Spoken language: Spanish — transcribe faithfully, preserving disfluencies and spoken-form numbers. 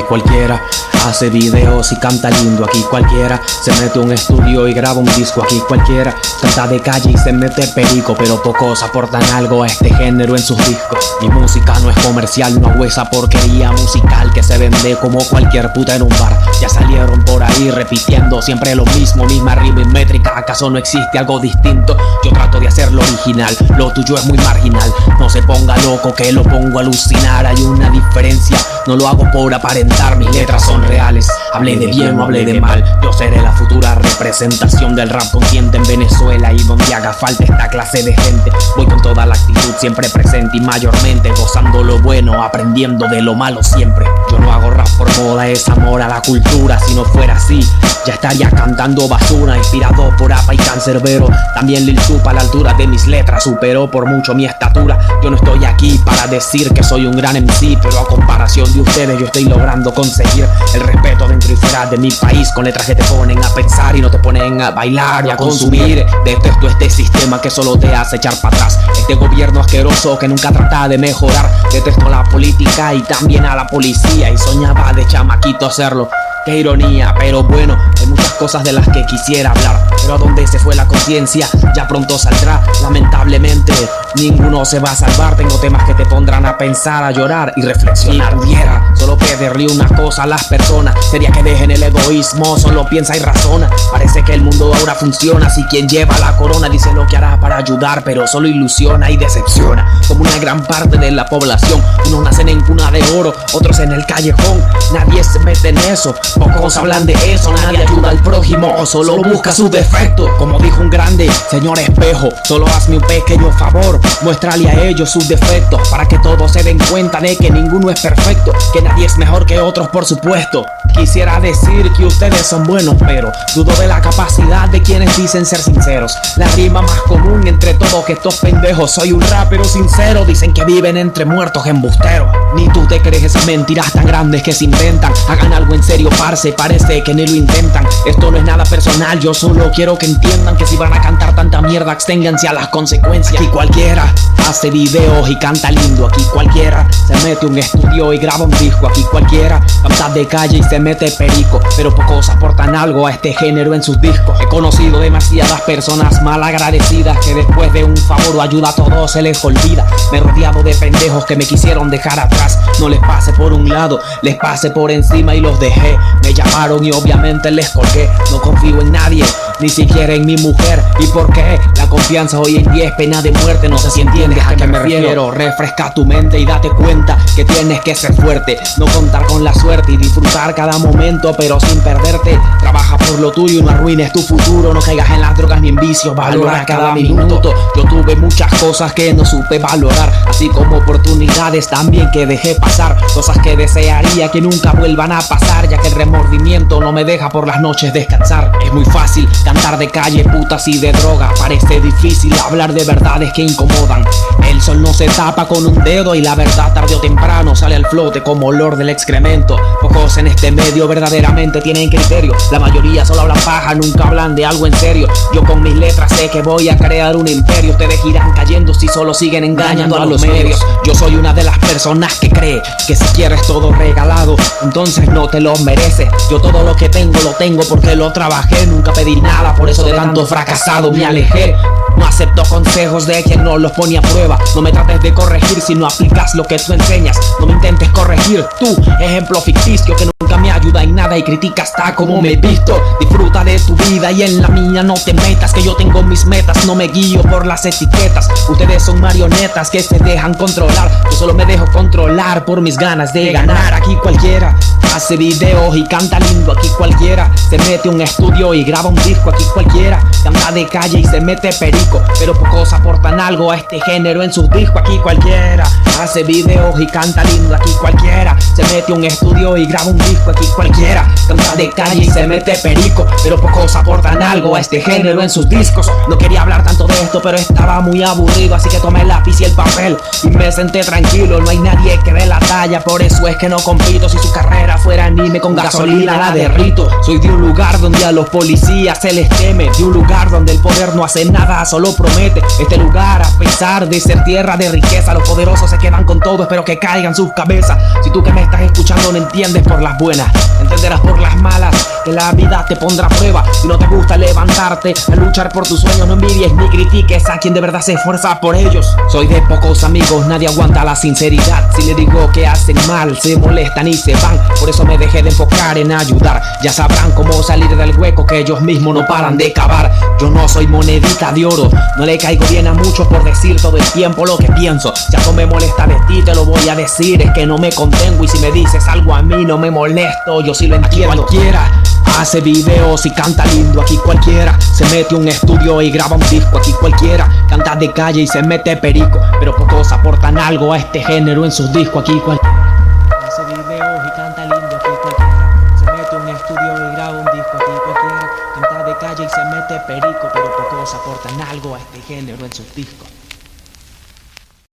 cualquiera hace videos y canta lindo. Aquí cualquiera se mete a un estudio y graba un disco. Aquí cualquiera canta de calle y se mete perico, pero pocos aportan algo a este género en sus discos. Mi música no es comercial, no hago esa porquería musical que se vende como cualquier puta en un bar. Ya salieron por ahí repitiendo siempre lo mismo, misma rima y métrica. ¿Acaso no existe algo distinto? Yo trato de hacerlo original, lo tuyo es muy marginal. No se ponga loco que lo pongo a alucinar. Hay una diferencia, no lo hago por aparentar. Mis letras son reales, hablé de bien o hablé de mal. Yo seré la futura representación del rap consciente en Venezuela y donde haga falta esta clase de gente. Voy con toda la actitud siempre presente y mayormente gozando lo bueno, aprendiendo de lo malo siempre. Yo no hago rap por moda, es amor a la cultura. Si no fuera así, ya estaría cantando basura. Inspirado por A P A y Cancerbero, también Lil Sup a la altura de mis letras superó por mucho mi estatura. Yo no estoy aquí para decir que soy un gran M C, pero a comparación de ustedes yo estoy logrando conseguir el respeto dentro y fuera de mi país, con letras que te ponen a pensar y no te ponen a bailar y a consumir. Detesto este sistema que solo te hace echar para atrás, este gobierno asqueroso que nunca trata de mejorar. Detesto la política y también a la policía, y soñaba de chamaquito hacerlo. Qué ironía, pero bueno, hay muchas cosas de las que quisiera hablar, pero a dónde se fue la conciencia ya pronto saldrá. Lamentablemente ninguno se va a salvar. Tengo temas que te pondrán a pensar, a llorar y reflexionar. Si pudiera solo pedirle una cosa a las personas, sería que dejen el egoísmo, solo piensa y razona. Parece que el mundo ahora funciona si quien lleva la corona dice lo que hará para ayudar, pero solo ilusiona y decepciona. Como una gran parte de la población, unos nacen en cuna de oro, otros en el callejón. Nadie se mete en eso, pocos hablan de eso. Nadie ayuda al prójimo, solo busca sus defectos. Como dijo un grande, señor espejo, solo hazme un pequeño favor, muéstrale a ellos sus defectos, para que todos se den cuenta de que ninguno es perfecto, que nadie es mejor que otros, por supuesto. Quisiera decir que ustedes son buenos, pero dudo de la capacidad de quienes dicen ser sinceros. La rima más común entre todos que estos pendejos: soy un rapero sincero. Dicen que viven entre muertos, embusteros. Ni tú te crees esas mentiras tan grandes que se inventan. Hagan algo en serio, parce, parece que ni lo intentan. Esto no es nada personal, yo solo quiero que entiendan que si van a cantar tanta mierda, absténganse a las consecuencias. Aquí cualquiera hace videos y canta lindo. Aquí cualquiera se mete a un estudio y graba un disco. Aquí cualquiera canta de calle y se mete perico, pero pocos aportan algo a este género en sus discos. He conocido demasiadas personas mal agradecidas que después de un favor o ayuda a todos se les olvida. Me he rodeado de pendejos que me quisieron dejar atrás. No les pase por un lado, les pase por encima y los dejé. Me llamaron y obviamente les colgué. No confío en nadie, ni siquiera en mi mujer. ¿Y por qué? La confianza hoy en día es pena de muerte. No sé si entiendes a qué me refiero. Refresca tu mente y date cuenta que tienes que ser fuerte, no contar con la suerte y disfrutar cada momento, pero sin perderte. Trabaja por lo tuyo y no arruines tu futuro. No caigas en las drogas ni en vicios, valora cada minuto. Yo tuve muchas cosas que no supe valorar, así como oportunidades también que dejé pasar. Cosas que desearía que nunca vuelvan a pasar, ya que el remordimiento no me deja por las noches descansar. Es muy fácil cantar de calle, putas y de droga. Parece difícil hablar de verdades que incomodan. El sol no se tapa con un dedo y la verdad tarde o temprano sale al flote como olor del excremento. Pocos en este medio verdaderamente tienen criterio. La mayoría solo hablan paja, nunca hablan de algo en serio. Yo con mis letras sé que voy a crear un imperio. Ustedes irán cayendo si solo siguen engañando a los medios. Yo soy una de las personas que cree que si quieres todo regalado, entonces no te lo mereces. Yo todo lo que tengo lo tengo porque lo trabajé. Nunca pedí nada, por eso de tanto fracasado me alejé. No acepto consejos de quien no los pone a prueba. No me trates de corregir si no aplicas lo que tú enseñas. No me intentes corregir tú, ejemplo ficticio que nunca me ayuda en nada y critica hasta cómo me he visto. Disfruta de tu vida y en la mía no te metas, que yo tengo mis metas, no me guío por las etiquetas. Ustedes son marionetas que se dejan controlar. Yo solo me dejo controlar por mis ganas de ganar. Aquí cualquiera hace videos y canta lindo. Aquí cualquiera se mete a un estudio y graba un disco. Aquí cualquiera canta de calle y se mete perico, pero pocos aportan algo a este género en sus discos. Aquí cualquiera hace videos y canta lindo. Aquí cualquiera se mete a un estudio y graba un disco. Aquí cualquiera canta de calle y se mete perico, pero pocos aportan aportan algo a este género en sus discos. No quería hablar tanto de esto, pero estaba muy aburrido, así que tomé el lápiz y el papel y me senté tranquilo. No hay nadie que dé la talla, por eso es que no compito. Si su carrera fuera anime, con gasolina la derrito. Soy de un lugar donde a los policías se les teme, de un lugar donde el poder no hace nada, solo promete. Este lugar, a pesar de ser tierra de riqueza, los poderosos se quedan con todo, espero que caigan sus cabezas. Si tú que me estás escuchando no entiendes por las buenas, entenderás por las malas, que la vida te pondrá a prueba. Si no te gusta levantarte a luchar por tus sueños, no envidies ni critiques a quien de verdad se esfuerza por ellos. Soy de pocos amigos, nadie aguanta la sinceridad. Si le digo que hacen mal, se molestan y se van. Por eso me dejé de enfocar en ayudar. Ya sabrán cómo salir del hueco que ellos mismos no paran de cavar. Yo no soy monedita de oro, no le caigo bien a muchos por decir todo el tiempo lo que pienso. Si algo me molesta de ti te lo voy a decir, es que no me contengo. Y si me dices algo a mí no me molesto, yo sí lo entiendo. Aquí cualquiera hace videos y canta lindo, aquí cualquiera se mete a un estudio y graba un disco, aquí cualquiera canta de calle y se mete perico, pero pocos aportan algo a este género en sus discos. Aquí cualquiera hace videos y canta lindo, aquí cualquiera se mete a un estudio y graba un disco, aquí cualquiera canta de calle y se mete perico, pero pocos aportan algo a este género en sus discos.